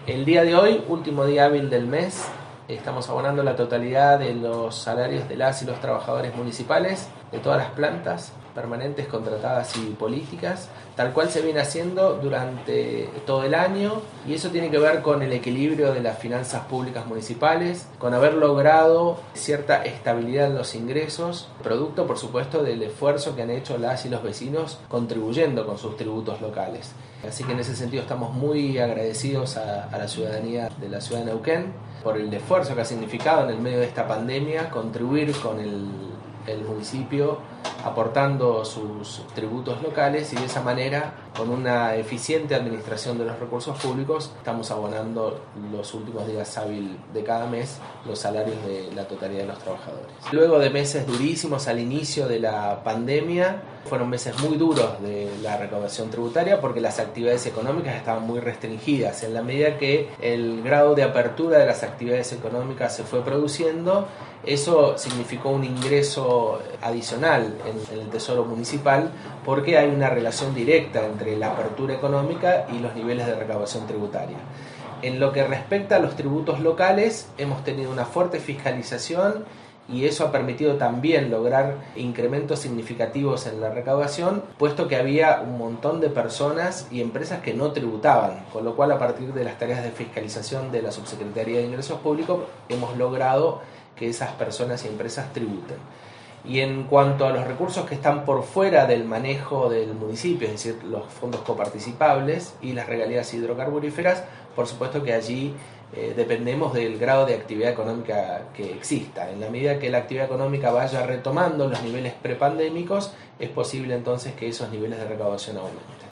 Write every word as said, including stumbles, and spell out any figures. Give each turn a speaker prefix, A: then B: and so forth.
A: El día de hoy, último día hábil del mes, estamos abonando la totalidad de los salarios de las y los trabajadores municipales de todas las plantas permanentes, contratadas y políticas, tal cual se viene haciendo durante todo el año, y eso tiene que ver con el equilibrio de las finanzas públicas municipales, con haber logrado cierta estabilidad en los ingresos, producto por supuesto del esfuerzo que han hecho las y los vecinos contribuyendo con sus tributos locales. Así que en ese sentido estamos muy agradecidos a, a la ciudadanía de la ciudad de Neuquén por el esfuerzo que ha significado en el medio de esta pandemia contribuir con el, el municipio aportando sus tributos locales, y de esa manera, con una eficiente administración de los recursos públicos, estamos abonando los últimos días hábiles de cada mes los salarios de la totalidad de los trabajadores. Luego de meses durísimos al inicio de la pandemia, fueron meses muy duros de la recaudación tributaria porque las actividades económicas estaban muy restringidas. En la medida que el grado de apertura de las actividades económicas se fue produciendo, eso significó un ingreso adicional en, en el Tesoro Municipal, porque hay una relación directa entre la apertura económica y los niveles de recaudación tributaria. En lo que respecta a los tributos locales, hemos tenido una fuerte fiscalización y eso ha permitido también lograr incrementos significativos en la recaudación, puesto que había un montón de personas y empresas que no tributaban, con lo cual a partir de las tareas de fiscalización de la Subsecretaría de Ingresos Públicos hemos logrado que esas personas y empresas tributen. Y en cuanto a los recursos que están por fuera del manejo del municipio, es decir, los fondos coparticipables y las regalías hidrocarburíferas, por supuesto que allí eh, dependemos del grado de actividad económica que exista. En la medida que la actividad económica vaya retomando los niveles prepandémicos, es posible entonces que esos niveles de recaudación aumenten.